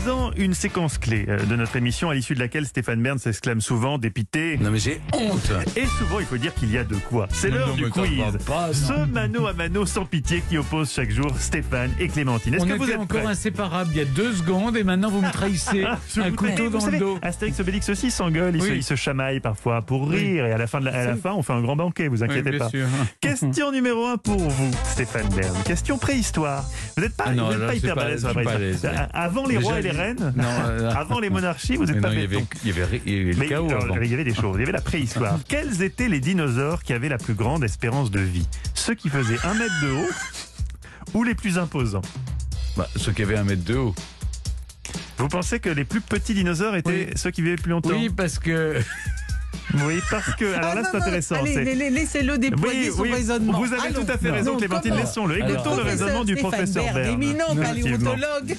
présent, une séquence clé de notre émission à l'issue de laquelle Stéphane Bern s'exclame souvent, dépité. Non mais j'ai honte. Et souvent, il faut dire qu'il y a de quoi. C'est l'heure du quiz. Ce mano à mano sans pitié qui oppose chaque jour Stéphane et Clémentine. Est-ce On que vous était êtes encore prêts? inséparables il y a 2 secondes et maintenant vous me trahissez. Un couteau dans le dos. Astérix Obélix aussi s'engueule, ils se chamaillent parfois pour rire et à la fin, on fait un grand banquet, vous inquiétez bien pas. sûr. Question numéro 1 pour vous, Stéphane Bern. Question préhistoire. Vous n'êtes pas, non, vous êtes là, pas je suis hyper pas balèze sur la à l'aise, préhistoire. Avant les Déjà, rois et les reines, non, avant les monarchies, vous n'êtes mais pas non, il béton. y avait le Mais chaos alors, avant. il y avait des choses, il y avait la préhistoire. Quels étaient les dinosaures qui avaient la plus grande espérance de vie? Ceux qui faisaient 1 mètre de haut ou les plus imposants? Ceux qui avaient 1 mètre de haut. Vous pensez que les plus petits dinosaures étaient ceux qui vivaient plus longtemps? Oui, parce que... Oui, parce que... Alors là, c'est intéressant. Allez, laissez-le déployer son raisonnement. Vous avez tout à fait raison, Clémentine, comment laissons-le. Écoutons le raisonnement du professeur Bern. Éminent paléontologue.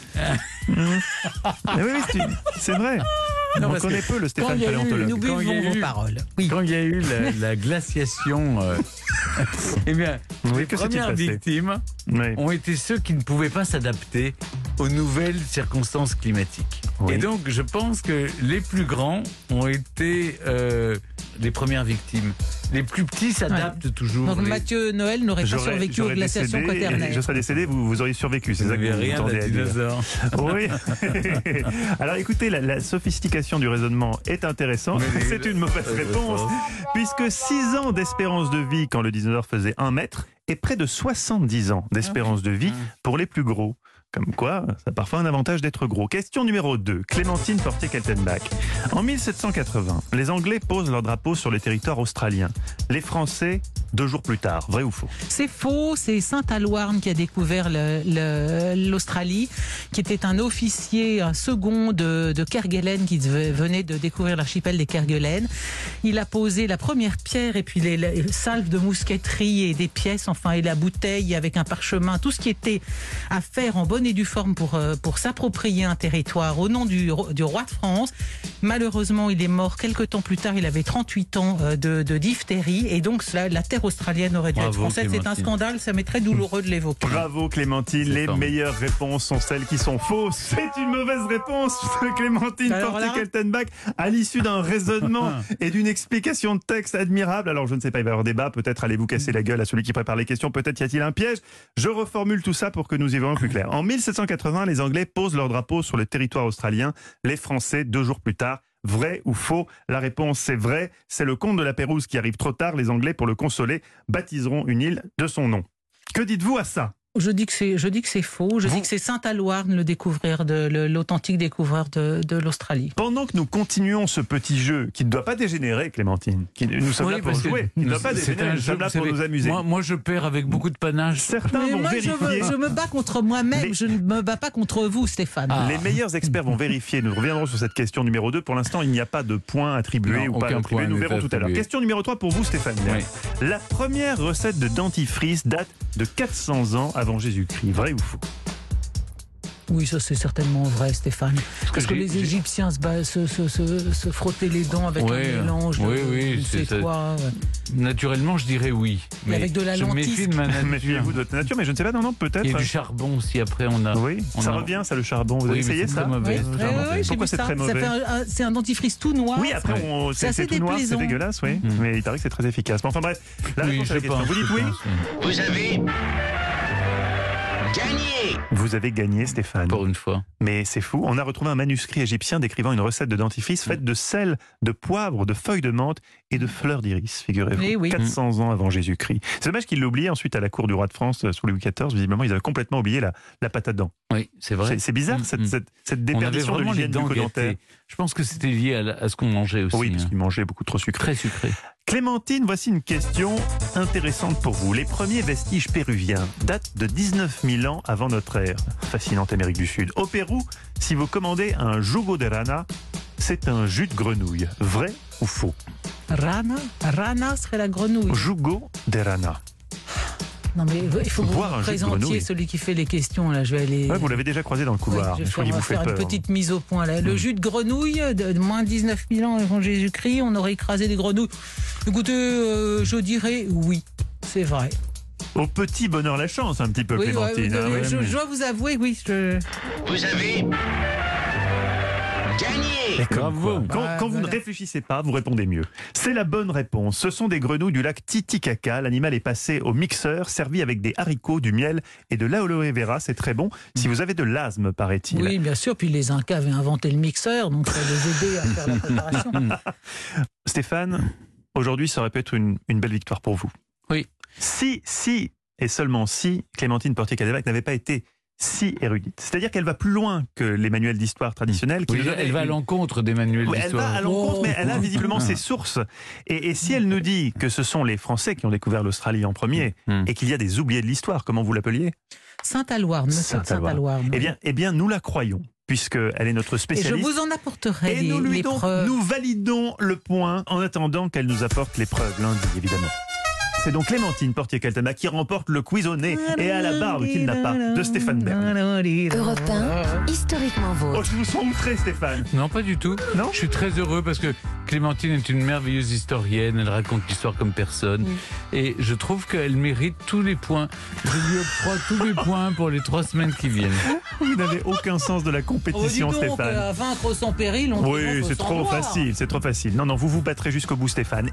Mais oui, c'est vrai. Non, On parce connaît que peu le Stéphane quand il y a eu- paléontologue. Nous Quand il y a buvons vos eu- paroles. Oui. Quand il y a eu la glaciation, eh bien, Oui, les que s'est-il premières passé? victimes Oui. ont été ceux qui ne pouvaient pas s'adapter aux nouvelles circonstances climatiques. Oui. Et donc, je pense que les plus grands ont été les premières victimes. Les plus petits s'adaptent toujours. Donc Mathieu Noël n'aurait pas survécu aux glaciations quaternaires. Je serais décédé, vous auriez survécu. C'est Vous ça que n'avez vous rien tendez d'un à dire. dinosaure. Oui. Alors écoutez, la sophistication du raisonnement est intéressante. Mais C'est une mauvaise réponse, puisque 6 ans d'espérance de vie quand le dinosaure faisait 1 mètre et près de 70 ans d'espérance de vie pour les plus gros. Comme quoi, ça a parfois un avantage d'être gros. Question numéro 2. Clémentine Portier-Kaltenbach. En 1780, les Anglais posent leur drapeau sur le territoire australien. Les Français, 2 jours plus tard. Vrai ou faux? C'est faux, c'est Saint-Alouarn qui a découvert l'Australie, qui était un officier, un second de Kerguelen qui venait de découvrir l'archipel des Kerguelen. Il a posé la première pierre et puis les salves de mousqueterie et des pièces, enfin, et la bouteille avec un parchemin, tout ce qui était à faire en bonne et due forme pour s'approprier un territoire au nom du roi de France. Malheureusement, il est mort quelques temps plus tard, il avait 38 ans de diphtérie et donc la terre australienne aurait dû être Bravo, française. C'est un Clémentine. scandale, ça m'est très douloureux de l'évoquer. Bravo Clémentine, C'est les formidable. meilleures réponses sont celles qui sont fausses. C'est une mauvaise réponse de Clémentine Alors là- Portier-Kaltenbach à l'issue d'un raisonnement et d'une explication de texte admirable. Alors je ne sais pas, il va y avoir débat, peut-être allez-vous casser la gueule à celui qui prépare les questions, peut-être y a-t-il un piège. Je reformule tout ça pour que nous y voyons plus clair. En 1780, les Anglais posent leur drapeau sur le territoire australien, les Français 2 jours plus tard. Vrai ou faux? La réponse c'est vrai. C'est le comte de la Pérouse qui arrive trop tard. Les Anglais, pour le consoler, baptiseront une île de son nom. Que dites-vous à ça? Je dis que c'est faux. Je dis que c'est Saint-Alouarn, l'authentique découvreur de l'Australie. Pendant que nous continuons ce petit jeu, qui ne doit pas dégénérer, Clémentine, nous sommes là pour parce que jouer, il ne doit pas c'est dégénérer, un nous jeu, sommes là vous pour savez, nous amuser. Moi, je perds avec beaucoup de panache. Certains Mais vont moi, vérifier. je me bats contre moi-même. Les- Je ne me bats pas contre vous, Stéphane. Ah. Les meilleurs experts vont vérifier. Nous reviendrons sur cette question numéro 2. Pour l'instant, il n'y a pas de points attribués Non, ou pas aucun attribués. point Nous n'est verrons tout à l'heure. attribué. Question numéro 3 pour vous, Stéphane. Oui. La première recette de dentifrice date de 400 ans avant Jésus-Christ. Vrai ou faux? Oui, ça c'est certainement vrai, Stéphane. Parce que les Égyptiens se frottaient les dents avec un mélange de oui, je sais c'est- quoi. Naturellement, je dirais oui. Mais avec de la je lentille. méfie de ma nature. Méfiez-vous de votre nature, mais je ne sais pas, non, peut-être. Il y a du charbon si après on a. Oui, on ça a- revient, ça, le charbon. Vous avez Oui, mais essayé c'est ça? très mauvais. Oui, Jardin. j'ai Pourquoi vu c'est ça. très mauvais? C'est un dentifrice tout noir. Oui, après, C'est assez c'est tout noir, c'est déplaisant. dégueulasse, oui. Mais il paraît que c'est très efficace. Mais enfin bref, la Oui, réponse à je la question. pense. Vous dites oui? Vous avez gagné. Vous avez gagné, Stéphane. Pour une fois. Mais c'est fou, on a retrouvé un manuscrit égyptien décrivant une recette de dentifrice faite de sel, de poivre, de feuilles de menthe et de fleurs d'iris, figurez-vous. Eh oui. 400 ans avant Jésus-Christ. C'est dommage qu'ils l'aient oublié ensuite à la cour du roi de France sous Louis XIV. Visiblement, ils avaient complètement oublié la pâte à dents. Oui, c'est vrai. C'est bizarre, cette On avait déperdition de vraiment les l'hygiène dents bucco-dentaire. gâtées. Je pense que c'était lié à ce qu'on mangeait aussi. Oui, parce hein. qu'ils mangeaient beaucoup trop sucré. Très sucré. Clémentine, voici une question intéressante pour vous. Les premiers vestiges péruviens datent de 19 000 ans avant notre ère. Fascinante Amérique du Sud. Au Pérou, si vous commandez un jugo de rana, c'est un jus de grenouille. Vrai ou faux? Rana serait la grenouille. Jugo de rana. Non mais il faut que vous Boire un me jus de présentiez grenouille. celui qui fait les questions. Là, je vais aller. Ouais, vous l'avez déjà croisé dans le Oui, couloir. je vais Je crois qu'il vous fait faire une peur. petite mise au point là. Le jus de grenouille de moins 19 000 ans avant Jésus-Christ, on aurait écrasé des grenouilles. Écoutez, je dirais oui, c'est vrai. Au petit bonheur la chance, un petit peu, Oui, Clémentine. ouais, hein, ouais. je dois vous avouer, oui. Vous avez Gagné. Et comme Bravo. quoi, quand vous ne réfléchissez pas, vous répondez mieux. C'est la bonne réponse. Ce sont des grenouilles du lac Titicaca. L'animal est passé au mixeur, servi avec des haricots, du miel et de l'aloe vera. C'est très bon si vous avez de l'asthme, paraît-il. Oui, bien sûr. Puis les Incas avaient inventé le mixeur, donc ça les aidait à faire la préparation. Stéphane, aujourd'hui, ça aurait pu être une belle victoire pour vous. Oui. Si, et seulement si, Clémentine Portier-Cadillac n'avait pas été si érudite. C'est-à-dire qu'elle va plus loin que les manuels d'histoire traditionnels. Oui, elle va à l'encontre des manuels Oui, elle va d'histoire. à l'encontre, mais elle a visiblement ses sources. Et si elle nous dit que ce sont les Français qui ont découvert l'Australie en premier et qu'il y a des oubliés de l'histoire, comment vous l'appeliez? Saint-Aloirn, monsieur de Saint-Aloirn. Eh bien, nous la croyons, puisqu'elle est notre Et je spécialiste. vous en apporterai Et nous les preuves. nous validons le point en attendant qu'elle nous apporte les preuves lundi, évidemment. C'est donc Clémentine Portier-Caldama qui remporte le quiz au nez et à la barbe qu'il n'a pas de Stéphane Bern. Europe 1, historiquement Oh, vôtre. je vous sens outré, Stéphane. Non, pas du tout. Non. Je suis très heureux parce que Clémentine est une merveilleuse historienne. Elle raconte l'histoire comme personne. Et je trouve qu'elle mérite tous les points. Je lui octroie tous les points pour les 3 semaines qui viennent. Vous n'avez aucun sens de la Oh, dis compétition, donc, Stéphane. vaincre sans péril, on Oui, triomphe c'est sans trop gloire. facile, c'est trop facile. Non, vous vous battrez jusqu'au bout, Stéphane.